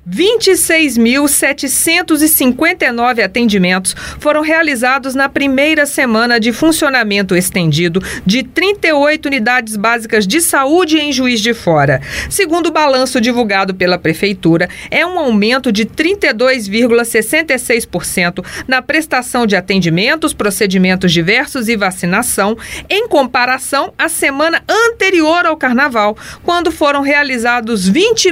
26.759 atendimentos foram realizados na primeira semana de funcionamento estendido de 38 unidades básicas de saúde em Juiz de Fora. Segundo o balanço divulgado pela Prefeitura, é um aumento de 32,66% na prestação de atendimentos, procedimentos diversos e vacinação, em comparação à semana anterior ao Carnaval, quando foram realizados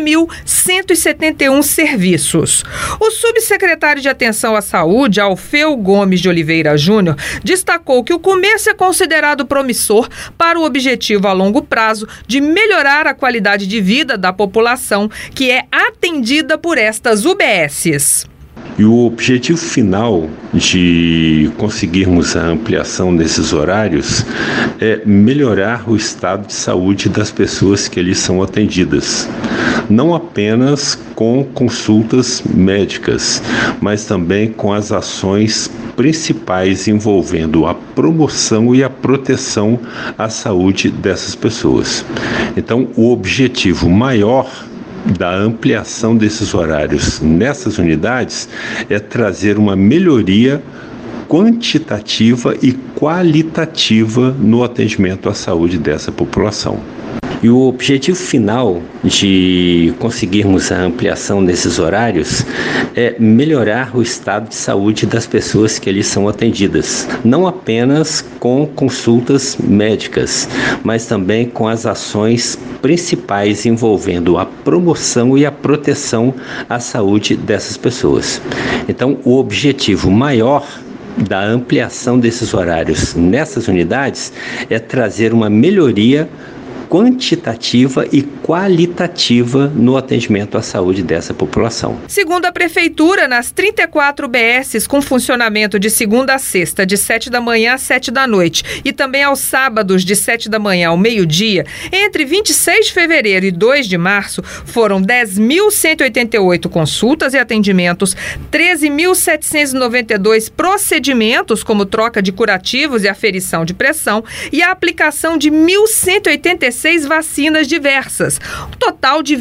20.171 serviços. O subsecretário de Atenção à Saúde, Alfeu Gomes de Oliveira Júnior, destacou que o começo é considerado promissor para o objetivo a longo prazo de melhorar a qualidade de vida da população que é atendida por estas UBSs. E o objetivo final de conseguirmos a ampliação desses horários é melhorar o estado de saúde das pessoas que ali são atendidas. Não apenas com consultas médicas, mas também com as ações principais envolvendo a promoção e a proteção à saúde dessas pessoas. Então, o objetivo maior da ampliação desses horários nessas unidades é trazer uma melhoria quantitativa e qualitativa no atendimento à saúde dessa população. E o objetivo final de conseguirmos a ampliação desses horários é melhorar o estado de saúde das pessoas que ali são atendidas. Não apenas com consultas médicas, mas também com as ações principais envolvendo a promoção e a proteção à saúde dessas pessoas. Então, o objetivo maior da ampliação desses horários nessas unidades é trazer uma melhoria quantitativa e qualitativa no atendimento à saúde dessa população. Segundo a Prefeitura, nas 34 UBSs com funcionamento de segunda a sexta, de 7 da manhã às 7 da noite, e também aos sábados, de 7 da manhã ao meio-dia, entre 26 de fevereiro e 2 de março, foram 10.188 consultas e atendimentos, 13.792 procedimentos, como troca de curativos e aferição de pressão, e a aplicação de 1.186 vacinas diversas, um total de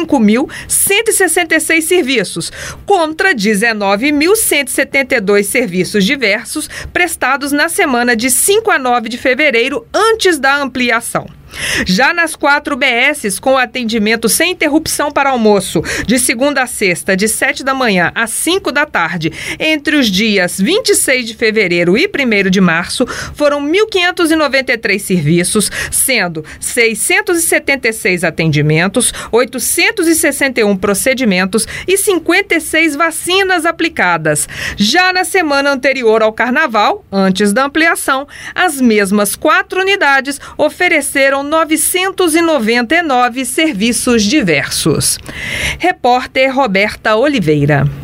25.166 serviços, contra 19.172 serviços diversos prestados na semana de 5 a 9 de fevereiro, antes da ampliação. Já nas 4 UBSs, com atendimento sem interrupção para almoço, de segunda a sexta, de 7 da manhã às 5 da tarde, entre os dias 26 de fevereiro e 1º de março, foram 1.593 serviços, sendo 676 atendimentos, 861 procedimentos e 56 vacinas aplicadas. Já na semana anterior ao Carnaval, antes da ampliação, as mesmas 4 unidades ofereceram 999 serviços diversos. Repórter Roberta Oliveira.